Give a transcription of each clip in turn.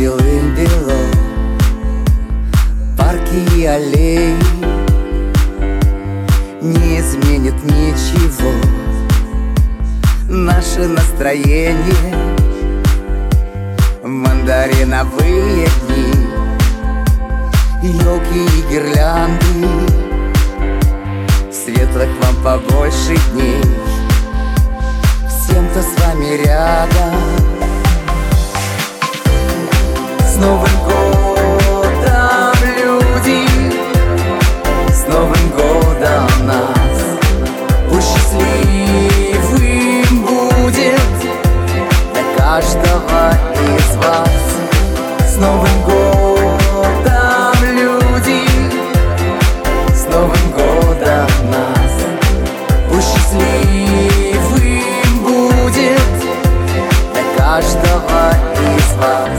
белым-бело, парки и аллеи не изменит ничего наше настроение. Мандариновые дни, елки и гирлянды, светлых вам побольше дней всем, кто с вами рядом. С Новым годом, люди! С Новым годом нас! Пусть счастливым будет для каждого из вас. С Новым годом, люди! С Новым годом нас! Пусть счастливым будет для каждого из вас.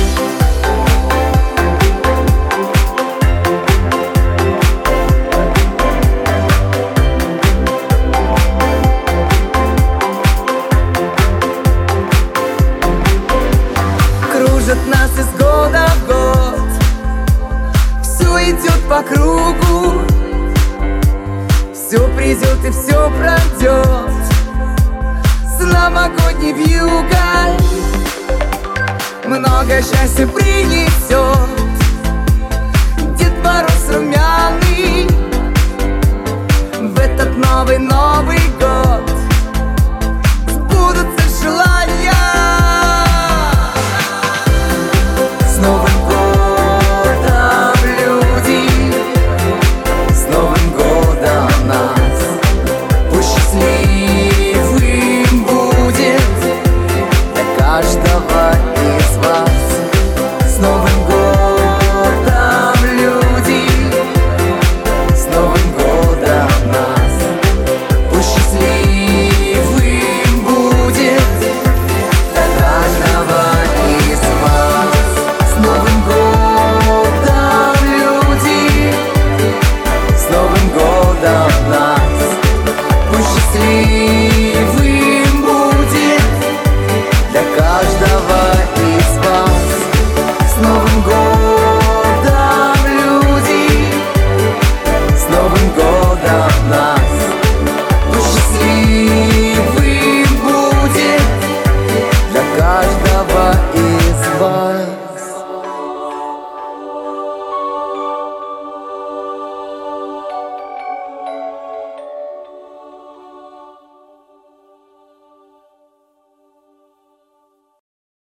Кружит нас из года в год, все идет по кругу, все придет и все пройдет с новогодней вьюгой. Много счастья принесет Дед Мороз румяный в этот Новый год.